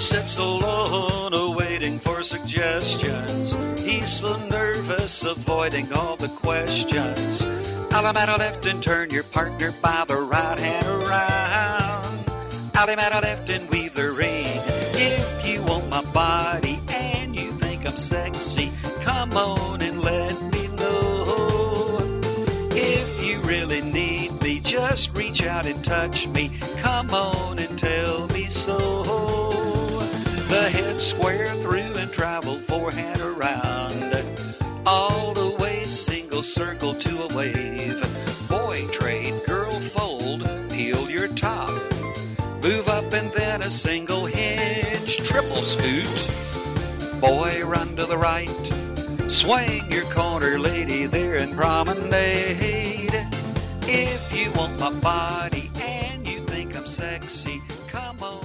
sits alone, awaiting for suggestions. He's so nervous, avoiding all the questions. Allemande left and turn your partner by the right hand around. Allemande left and weave the ring. If you want my body and you think I'm sexy, come on and let me know. If you really need me, just reach out and touch me. Come on and tell me so. The head square through and travel forehand around. All the way, single circle to a wave. Boy trade, girl fold, peel your top. Move up and then a single hinge, triple scoot. Boy, run to the right. Swing your corner, lady, there and promenade. If you want my body and you think I'm sexy, come on.